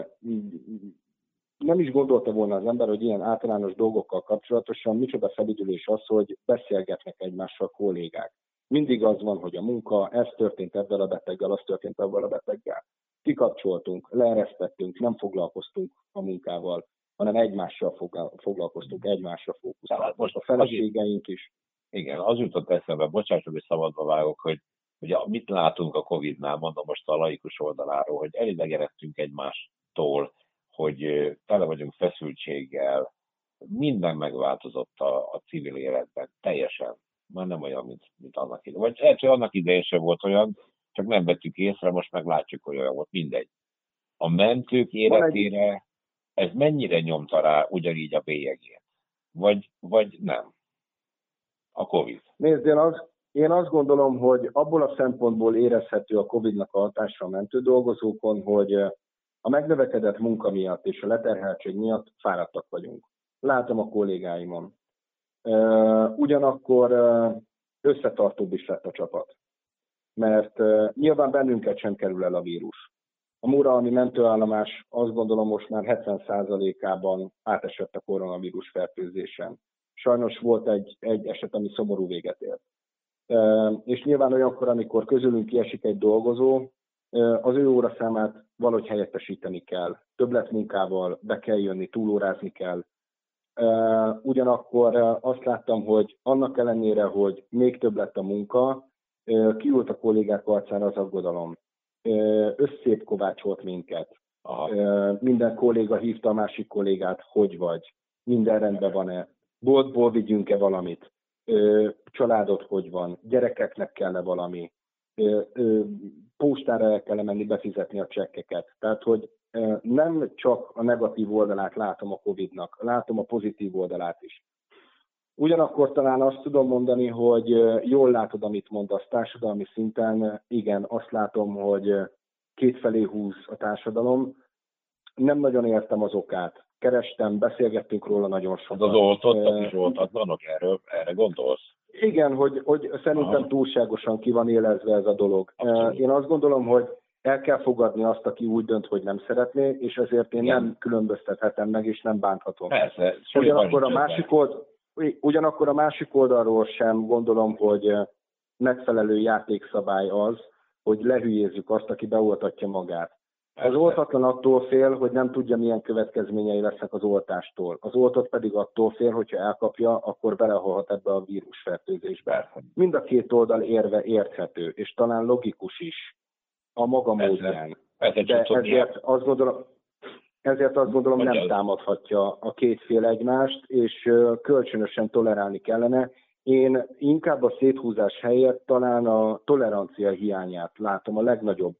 nem is gondolta volna az ember, hogy ilyen általános dolgokkal kapcsolatosan micsoda felüdülés az, hogy beszélgetnek egymással kollégák. Mindig az van, hogy a munka, ez történt ebben a beteggel, az történt abban a beteggel. Kikapcsoltunk, leeresztettünk, nem foglalkoztunk a munkával, hanem egymással foglalkoztunk, egymásra fókuszáltunk. Most a feleségeink is. Igen, az jutott eszembe, bocsássuk, hogy szabadba vágok, hogy ugye mit látunk a Covid-nál, mondom most a laikus oldaláról, hogy elidegenedtünk egymástól, hogy tele vagyunk feszültséggel, minden megváltozott a, a civil életben, teljesen. Már nem olyan, mint, mint annak idején. Vagy lehet, hogy annak idején sem volt olyan, csak nem vettük észre, most meg látjuk, hogy olyan volt, mindegy. A mentők életére ez mennyire nyomta rá ugyanígy a bélyegét? Vagy, vagy nem? A Covid. Nézd, én, az, én azt gondolom, hogy abból a szempontból érezhető a Covid-nak a hatása a mentődolgozókon, hogy a megnövekedett munka miatt és a leterheltség miatt fáradtak vagyunk. Látom a kollégáimon. Ugyanakkor összetartóbb is lett a csapat. Mert nyilván bennünket sem kerül el a vírus. A Muralmi mentőállomás azt gondolom most már hetven százalékában átesett a koronavírus fertőzésen. Sajnos volt egy, egy eset, ami szomorú véget ért. És nyilván olyankor, amikor közülünk kiesik egy dolgozó, az ő óraszámát valahogy helyettesíteni kell. Többletmunkával be kell jönni, túlórázni kell. Ugyanakkor azt láttam, hogy annak ellenére, hogy még több lett a munka, kiült a kollégák arcára az aggodalom. Összép kovácsolt minket. Aha. Minden kolléga hívta a másik kollégát, hogy vagy, minden rendben van-e, boltból vigyünk-e valamit. családod hogy van, gyerekeknek kell-e valami, postára el kell menni befizetni a csekkeket. Tehát, hogy nem csak a negatív oldalát látom a Covidnak, látom a pozitív oldalát is. Ugyanakkor talán azt tudom mondani, hogy jól látod, amit mondasz társadalmi szinten. Igen, azt látom, hogy kétfelé húz a társadalom. Nem nagyon értem az okát. Kerestem, beszélgettünk róla nagyon sokat. Az oltottak is oltatlanok, erről, erre gondolsz? Igen, hogy, hogy szerintem Aha. túlságosan ki van élezve ez a dolog. Abszolút. Én azt gondolom, hogy el kell fogadni azt, aki úgy dönt, hogy nem szeretné, és ezért én Igen. nem különböztethetem meg, és nem bánthatom. Persze. Ugyanakkor a, másik old, ugyanakkor a másik oldalról sem gondolom, hogy megfelelő játékszabály az, hogy lehülyézzük azt, aki beoltatja magát. Az oltatlan attól fél, hogy nem tudja, milyen következményei lesznek az oltástól. Az oltott pedig attól fél, hogyha elkapja, akkor belehalhat ebbe a vírusfertőzésbe. Mind a két oldal érve érthető, és talán logikus is a maga módján. De ezért azt gondolom, ezért azt gondolom nem támadhatja a két fél egymást, és kölcsönösen tolerálni kellene. Én inkább a széthúzás helyett talán a tolerancia hiányát látom a legnagyobb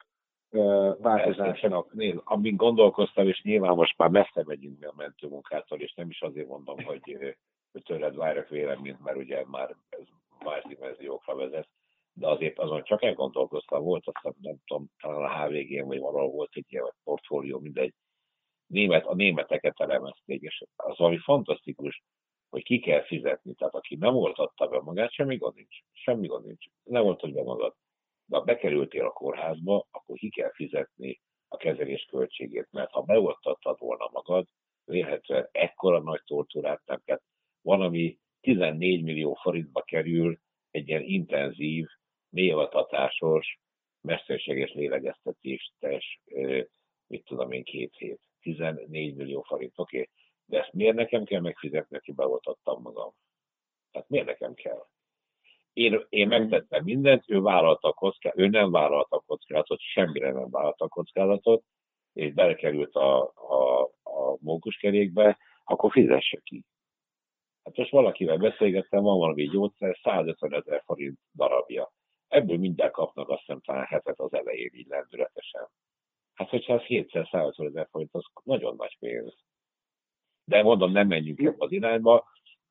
változásnak. Nézd, amint gondolkoztam, és nyilván most már messze megyünk a mentőmunkától, és nem is azért mondom, hogy, hogy tőled várjak véleményt, mert ugye már ez más dimenziókra vezet, de azért azon csak elgondolkoztam, volt azt nem tudom, talán a há vé gén, vagy valahol volt egy ilyen portfólió, mindegy, német, a németeket elemezték, és az valami fantasztikus, hogy ki kell fizetni, tehát aki nem oltatta be magát, semmi gond nincs, semmi gond nincs, nem oltod be magad. De ha bekerültél a kórházba, akkor ki kell fizetni a kezelés költségét, mert ha beoltattad volna magad, vélhetően ekkora nagy tortúrát nem kell. Van, ami tizennégy millió forintba kerül egy ilyen intenzív, mélyoltatásos, mesterséges lélegeztetés, mit tudom én, két hét. tizennégy millió forint, oké. Okay. De ezt miért nekem kell megfizetni, aki beoltattam magam? Tehát miért nekem kell? Én, én megtettem mindent, ő vállalta a kockázatot, ő nem vállalta a kockázatot, semmire nem vállalta a kockázatot, és belekerült a, a, a mókuskerékbe, akkor fizesse ki. Hát most valakivel beszélgettem, van valami gyógyszer, százötven ezer forint darabja. Ebből mindjárt kapnak azt hiszem talán hetet az elején, így lendületesen. Hát hogyha ez hétszer százötven ezer forint, az nagyon nagy pénz. De mondom, nem menjünk ebbe az irányba.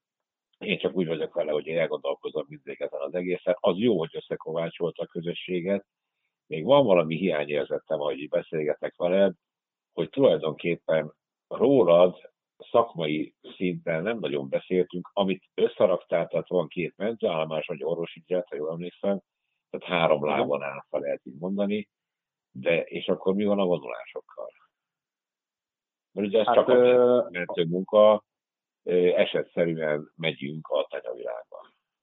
Én csak úgy vagyok vele, hogy én elgondolkozom mindig ezen az egészen. Az jó, hogy összekovácsolta a közösséget. Még van valami hiányérzetem, ahogy így beszélgetek veled, hogy tulajdonképpen rólad szakmai szinten nem nagyon beszéltünk, amit összeraktál, tehát van két mentőállomás, vagy orvosi jet, ha jól emlékszem, tehát három lábon áll, fel lehet így mondani, de és akkor mi van a vonulásokkal? Mert ugye ez hát, csak a mentő munka, esetszerűen megyünk a tanyavilágban.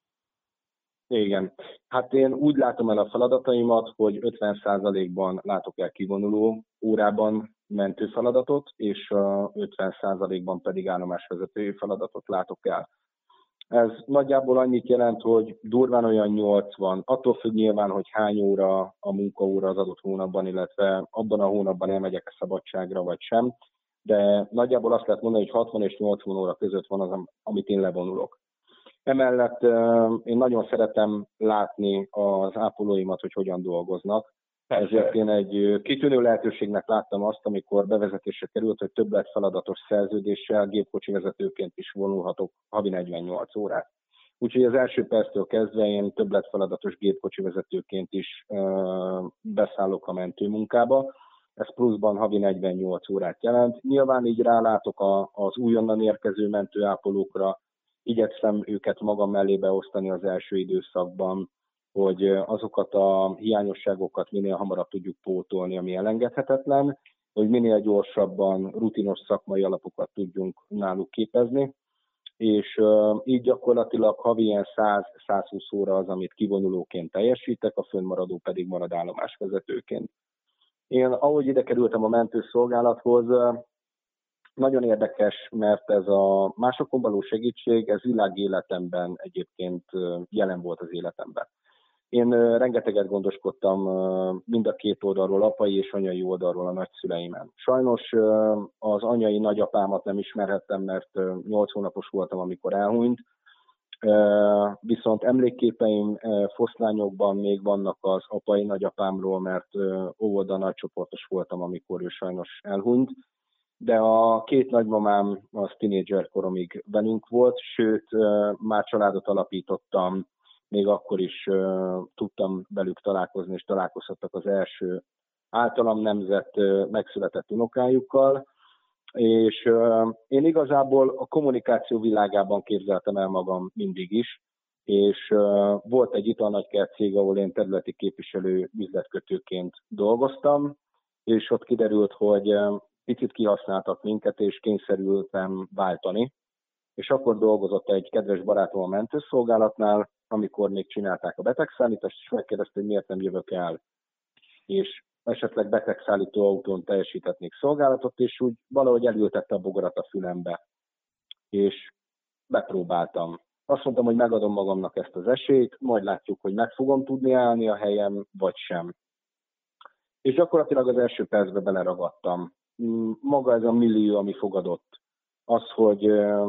Igen. Hát én úgy látom el a feladataimat, hogy ötven százalékban látok el kivonuló órában mentő feladatot, és ötven százalékban pedig állomásvezetői feladatot látok el. Ez nagyjából annyit jelent, hogy durván olyan nyolcvan, attól függ nyilván, hogy hány óra a munkaóra az adott hónapban, illetve abban a hónapban elmegyek a szabadságra vagy sem, de nagyjából azt lehet mondani, hogy hatvan és nyolcvan óra között van az, amit én levonulok. Emellett én nagyon szeretem látni az ápolóimat, hogy hogyan dolgoznak. Ezért én egy kitűnő lehetőségnek láttam azt, amikor bevezetésre került, hogy többlet feladatos szerződéssel gépkocsi vezetőként is vonulhatok havi negyvennyolc órát. Úgyhogy az első perctől kezdve én többlet feladatos gépkocsi vezetőként is uh, beszállok a mentőmunkába. Ez pluszban havi negyvennyolc órát jelent. Nyilván így rálátok a, az újonnan érkező mentőápolókra, igyekszem őket magam mellé beosztani az első időszakban, hogy azokat a hiányosságokat minél hamarabb tudjuk pótolni, ami elengedhetetlen, hogy minél gyorsabban rutinos szakmai alapokat tudjunk náluk képezni, és uh, így gyakorlatilag havi ilyen száz-százhúsz óra az, amit kivonulóként teljesítek, a fönnmaradó pedig marad állomásvezetőként. Én ahogy ide kerültem a mentőszolgálathoz, uh, nagyon érdekes, mert ez a másokon való segítség, ez világéletemben egyébként jelen volt az életemben. Én rengeteget gondoskodtam mind a két oldalról, apai és anyai oldalról a nagyszüleimen. Sajnos az anyai nagyapámat nem ismerhettem, mert nyolc hónapos voltam, amikor elhunyt. Viszont emlékképeim foszlányokban még vannak az apai nagyapámról, mert óvoda nagycsoportos voltam, amikor ő sajnos elhunyt. De a két nagymamám az tínédzser koromig velünk volt, sőt, már családot alapítottam, még akkor is tudtam velük találkozni, és találkozhattak az első általam nemzett megszületett unokájukkal, és én igazából a kommunikáció világában képzeltem el magam mindig is, és volt egy italnagykert cég, ahol én területi képviselő üzletkötőként dolgoztam, és ott kiderült, hogy picit kihasználtak minket, és kényszerültem váltani. És akkor dolgozott egy kedves barátom a mentőszolgálatnál, amikor még csinálták a betegszállítást, és megkérdezte, hogy miért nem jövök el, és esetleg betegszállító autón teljesíthetnék szolgálatot, és úgy valahogy elültette a bogarat a fülembe, és bepróbáltam. Azt mondtam, hogy megadom magamnak ezt az esélyt, majd látjuk, hogy meg fogom tudni állni a helyem, vagy sem. És gyakorlatilag az első percben beleragadtam. Maga ez a millió, ami fogadott. Az, hogy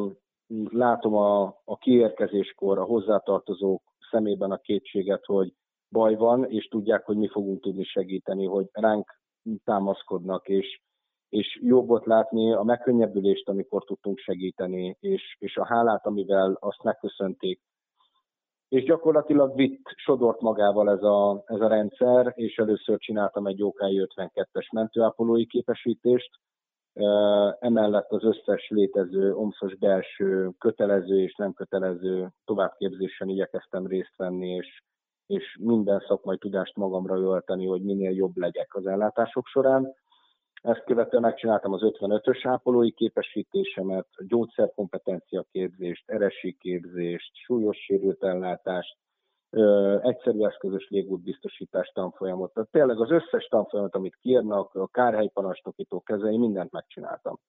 látom a, a kiérkezéskor a hozzátartozók szemében a kétséget, hogy baj van, és tudják, hogy mi fogunk tudni segíteni, hogy ránk támaszkodnak, és, és jobb volt látni a megkönnyebbülést, amikor tudtunk segíteni, és, és a hálát, amivel azt megköszönték. És gyakorlatilag vitt, sodort magával ez a, ez a rendszer, és először csináltam egy O K I ötvenkettes mentőápolói képesítést, emellett az összes létező omszos belső kötelező és nem kötelező továbbképzésen igyekeztem részt venni, és, és minden szakmai tudást magamra ölteni, hogy minél jobb legyek az ellátások során. Ezt követően megcsináltam az ötvenötös ápolói képesítésemet, gyógyszerkompetencia képzést, er es i képzést, súlyos sérült ellátást, egyszerű eszközös légútbiztosítás tanfolyamot. Tehát tényleg az összes tanfolyamot, amit kiírnak, a kárhelyparancsnokitól kezdve, én mindent megcsináltam.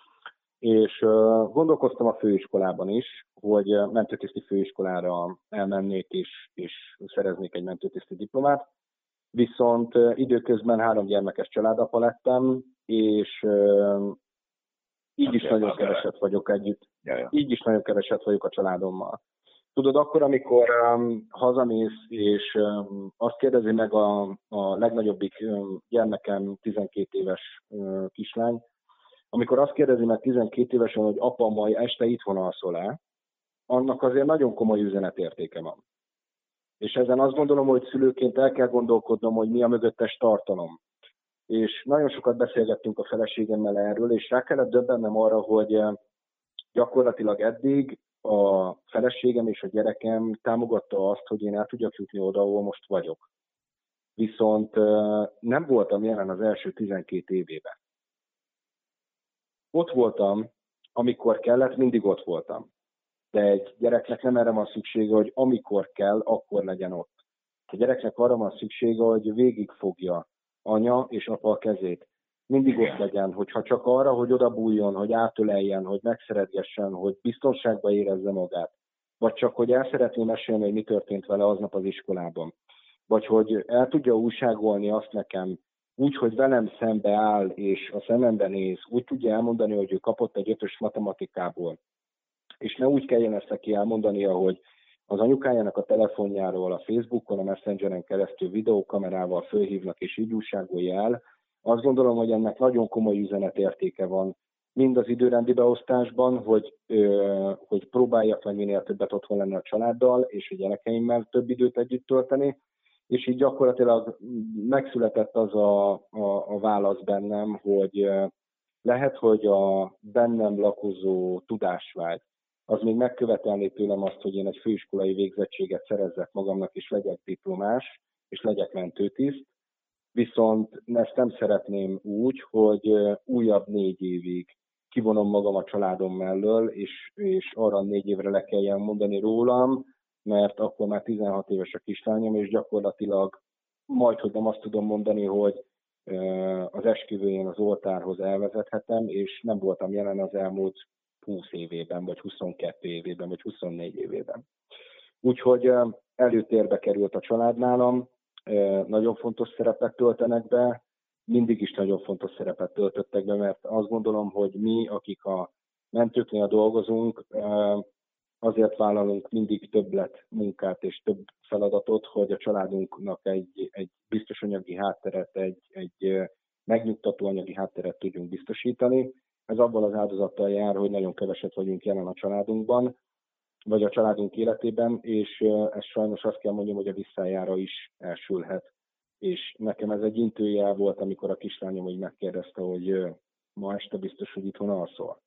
És uh, gondolkoztam a főiskolában is, hogy mentőtiszti főiskolára elmennék és, és szereznék egy mentőtiszti diplomát. Viszont uh, időközben három gyermekes családapa lettem, és uh, így is nagyon keveset vagyok együtt. Így is nagyon keveset vagyok a családommal. Tudod, akkor, amikor um, hazamész, és um, azt kérdezi meg a, a legnagyobbik um, gyermekem, tizenkét éves um, kislány, amikor azt kérdezi meg tizenkét évesen, hogy apa, majd este itthon alszol-e, annak azért nagyon komoly üzenetértéke van. És ezen azt gondolom, hogy szülőként el kell gondolkodnom, hogy mi a mögöttes tartalom. És nagyon sokat beszélgettünk a feleségemmel erről, és rá kellett döbbennem arra, hogy gyakorlatilag eddig a feleségem és a gyerekem támogatta azt, hogy én el tudjak jutni oda, ahol most vagyok. Viszont nem voltam jelen az első tizenkét évében. Ott voltam, amikor kellett, mindig ott voltam. De egy gyereknek nem erre van szüksége, hogy amikor kell, akkor legyen ott. A gyereknek arra van szüksége, hogy végigfogja anya és apa a kezét. Mindig ott legyen, hogyha csak arra, hogy odabújjon, hogy átöleljen, hogy megszeretgessen, hogy biztonságban érezze magát. Vagy csak, hogy el szeretné mesélni, hogy mi történt vele aznap az iskolában. Vagy hogy el tudja újságolni azt nekem, úgy, hogy velem szembe áll, és a szemembe néz, úgy tudja elmondani, hogy ő kapott egy ötös matematikából. És ne úgy kelljen ezt neki elmondania, hogy az anyukájának a telefonjáról, a Facebookon, a Messengeren keresztül videókamerával fölhívnak, és így újságolja el. Azt gondolom, hogy ennek nagyon komoly üzenetértéke van, mind az időrendi beosztásban, hogy, ö, hogy próbáljak meg minél többet otthon lenni a családdal, és a gyerekeimmel több időt együtt tölteni, és így gyakorlatilag megszületett az a, a, a válasz bennem, hogy lehet, hogy a bennem lakozó tudásvágy, az még megkövetelné tőlem azt, hogy én egy főiskolai végzettséget szerezzek magamnak, és legyek diplomás, és legyek mentőtiszt, viszont ezt nem szeretném úgy, hogy újabb négy évig kivonom magam a családom mellől, és, és arra négy évre le kelljen mondani rólam, mert akkor már tizenhat éves a kislányom, és gyakorlatilag majd, hogy nem azt tudom mondani, hogy az esküvőjén az oltárhoz elvezethetem, és nem voltam jelen az elmúlt húsz évében, vagy huszonkettő évében, vagy huszonnégy évében. Úgyhogy előtérbe került a család nálam, nagyon fontos szerepet töltenek be, mindig is nagyon fontos szerepet töltöttek be, mert azt gondolom, hogy mi, akik a mentőknél dolgozunk, azért vállalunk mindig többlet munkát és több feladatot, hogy a családunknak egy, egy biztos anyagi hátteret, egy, egy megnyugtató anyagi hátteret tudjunk biztosítani. Ez abban az áldozattal jár, hogy nagyon keveset vagyunk jelen a családunkban, vagy a családunk életében, és ez sajnos azt kell mondjam, hogy a visszájára is elsülhet. És nekem ez egy intőjel volt, amikor a kislányom így megkérdezte, hogy ma este biztos, hogy itthon alszol.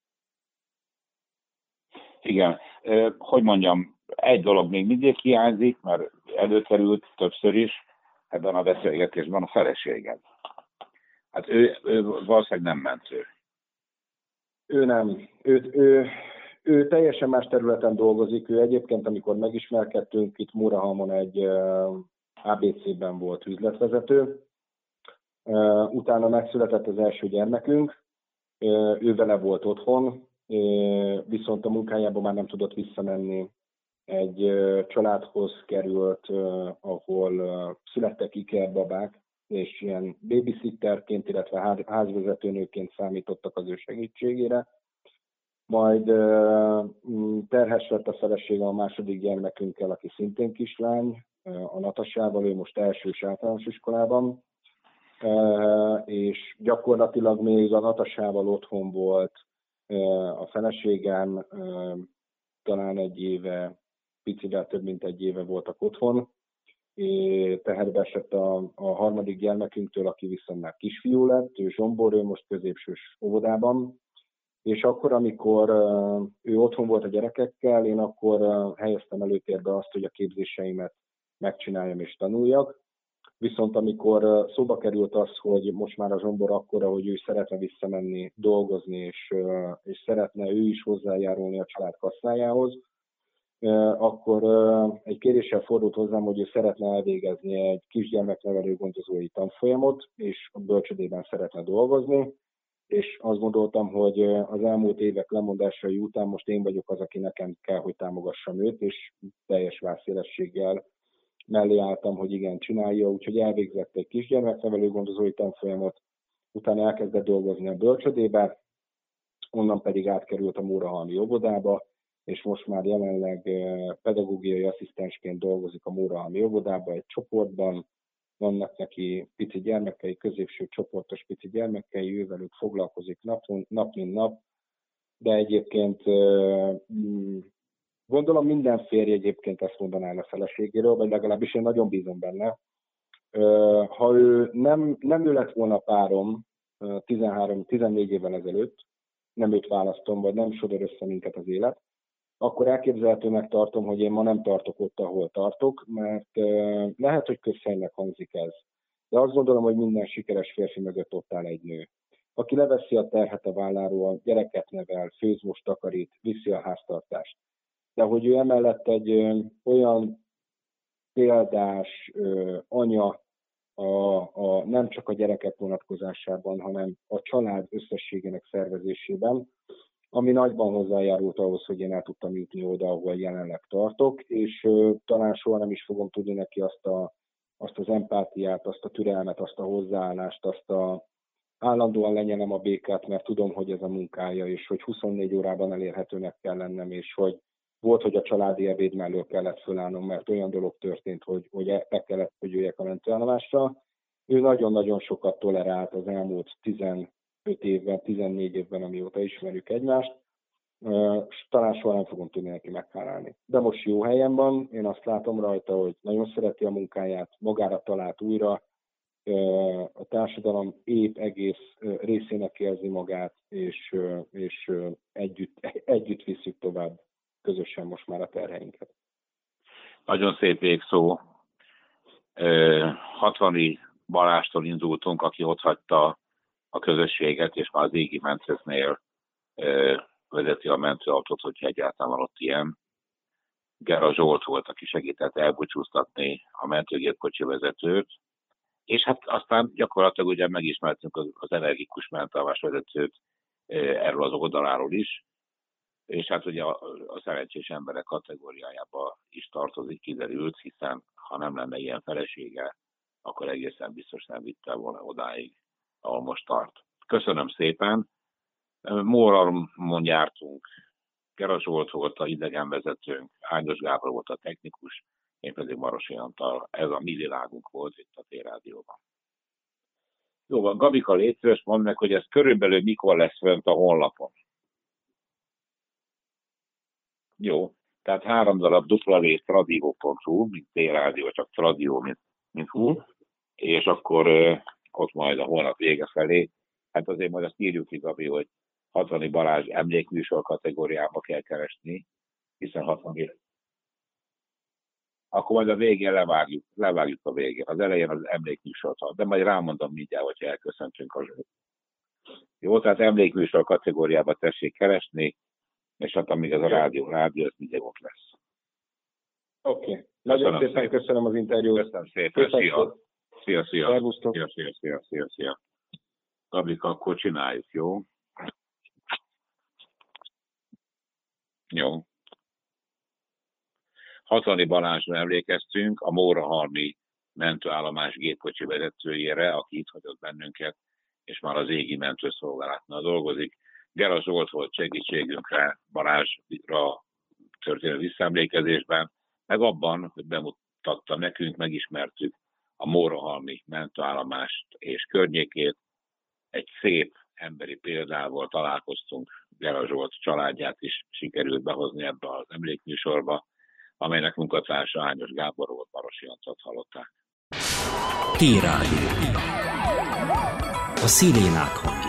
Igen, hogy mondjam, egy dolog még mindig hiányzik, mert előkerült többször is ebben a beszélgetésben, a feleséged. Hát ő, ő valószínűleg nem mentő. Ő nem. Ő, ő, ő teljesen más területen dolgozik. Ő egyébként, amikor megismerkedtünk, itt Mórahalmon egy á bé cé-ben volt üzletvezető. Utána megszületett az első gyermekünk. Ő vele volt otthon, viszont a munkájában már nem tudott visszamenni. Egy családhoz került, ahol születtek ikerbabák, és ilyen babysitterként, illetve házvezetőnőként számítottak az ő segítségére. Majd terhes lett a felesége a második gyermekünkkel, aki szintén kislány, a Natasával, ő most elsős általános iskolában, és gyakorlatilag még a Natasával otthon volt a feleségem, talán egy éve, picivel több mint egy éve voltak otthon, teherbe esett a, a harmadik gyermekünktől, aki viszont már kisfiú lett, ő Zsombor, ő most középsős óvodában, és akkor, amikor ő otthon volt a gyerekekkel, én akkor helyeztem előtérbe azt, hogy a képzéseimet megcsináljam és tanuljak, viszont amikor szóba került az, hogy most már a Zsombor akkora, hogy ő szeretne visszamenni dolgozni, és, és szeretne ő is hozzájárulni a család kasszájához, akkor egy kéréssel fordult hozzám, hogy ő szeretne elvégezni egy kisgyermeknevelő gondozói tanfolyamot, és a bölcsödében szeretne dolgozni, és azt gondoltam, hogy az elmúlt évek lemondásai után most én vagyok az, aki nekem kell, hogy támogassam őt, és teljes válszélességgel mellé álltam, hogy igen, csinálja, úgyhogy elvégzett egy kisgyermeknevelő gondozói tanfolyamot, utána elkezdett dolgozni a bölcsödébe, onnan pedig átkerült a Mórahalmi óvodába, és most már jelenleg pedagógiai asszisztensként dolgozik a Mórahalmi óvodában egy csoportban, vannak neki pici gyermekei, középső csoportos pici gyermekei, ővelük foglalkozik nap, nap mint nap, de egyébként gondolom minden férj egyébként ezt mondaná a feleségéről, vagy legalábbis én nagyon bízom benne. Ha ő nem, nem ő lett volna párom tizenhárom-tizennégy évvel ezelőtt, nem őt választom, vagy nem sodor össze minket az élet, akkor elképzelhetőnek tartom, hogy én ma nem tartok ott, ahol tartok, mert lehet, hogy közhelynek hangzik ez. De azt gondolom, hogy minden sikeres férfi mögött ott áll egy nő, aki leveszi a terhet a válláról, gyereket nevel, főz, most, takarít, viszi a háztartást. De hogy ő emellett egy ö, olyan példás ö, anya a, a, nem csak a gyerekek vonatkozásában, hanem a család összességének szervezésében, ami nagyban hozzájárult ahhoz, hogy én el tudtam jutni oda, ahol jelenleg tartok, és ö, talán soha nem is fogom tudni neki azt, a, azt az empátiát, azt a türelmet, azt a hozzáállást, azt a állandóan lenyelem a békát, mert tudom, hogy ez a munkája, és hogy huszonnégy órában elérhetőnek kell lennem, és hogy volt, hogy a családi ebéd mellől kellett fölállnom, mert olyan dolog történt, hogy, hogy be kellett, hogy jöjjek a mentőállomásra. Ő nagyon-nagyon sokat tolerált az elmúlt tizenöt évben, tizennégy évben, amióta ismerjük egymást. Talán soha nem fogom tudni neki meghálálni. De most jó helyen van, én azt látom rajta, hogy nagyon szereti a munkáját, magára talált újra, a társadalom épp egész részének érzi magát, és, és együtt, együtt visszük tovább közösen most már a terheinket. Nagyon szép végszó. hatvani Balástól indultunk, aki ott hagyta a közösséget, és már az Égi Mencesnél vezeti a mentőautót, hogyha egyáltalán van ott ilyen. Gera Zsolt volt, aki segített elbúcsúztatni a mentőgépkocsi vezetőt, és hát aztán gyakorlatilag ugye megismertünk az, az energikus mentőállomás vezetőt erről az oldaláról is, és hát ugye a, a szerencsés emberek kategóriájába is tartozik, kiderült, hiszen ha nem lenne ilyen felesége, akkor egészen biztos nem vitte volna odáig, ahol most tart. Köszönöm szépen. Mórahalmon jártunk Gera Zsolt volt a idegenvezetőnk, Ágyos Gábor volt a technikus, én pedig Marosi Antal. Ez a mi világunk volt itt a T-rádióban. Jó van, Gabika, légy szíves, mondd meg, hogy ez körülbelül mikor lesz fönt a honlapon. Jó, tehát három darab dupla lét tradivo pont hu, mint T-rádió, csak tradió, mint, mint hu, és akkor ö, ott majd a hónap vége felé, hát azért majd azt írjuk ki, Gabi, hogy hatvani Balázs emlékműsor kategóriába kell keresni, hiszen hatvani. Akkor majd a végén levágjuk, levágjuk a végén. Az elején az emlékműsort, de majd rámondom mindjárt, hogyha elköszöntünk az. Jó, tehát emlékműsor kategóriába tessék keresni, és hát amíg ez a rádió, rádió, ez mindig ott lesz. Oké. Okay. Nagyon szépen szépen köszönöm az interjút. Köszönöm szépen. Szia. Szia, szia. Szervusztok. Szia, szia, szia, szia, szia. Gabika, akkor csináljuk, jó? Jó. Hatvani Balázsra emlékeztünk, a Mórahalmi mentőállomás gépkocsi vezetőjére, aki itt hagyott bennünket, és már az égi mentőszolgálatnál dolgozik. Gera Zsolt volt segítségünkre Balázsra történő visszaemlékezésben, meg abban, hogy bemutatta nekünk, megismertük a Mórahalmi mentőállomást és környékét. Egy szép emberi példával találkoztunk, Gera Zsolt családját is sikerült behozni ebbe az emlékműsorba, amelynek munkatársa Ágyos Gábor volt, Marosi Antalt hallották. T-rádió. A szirénák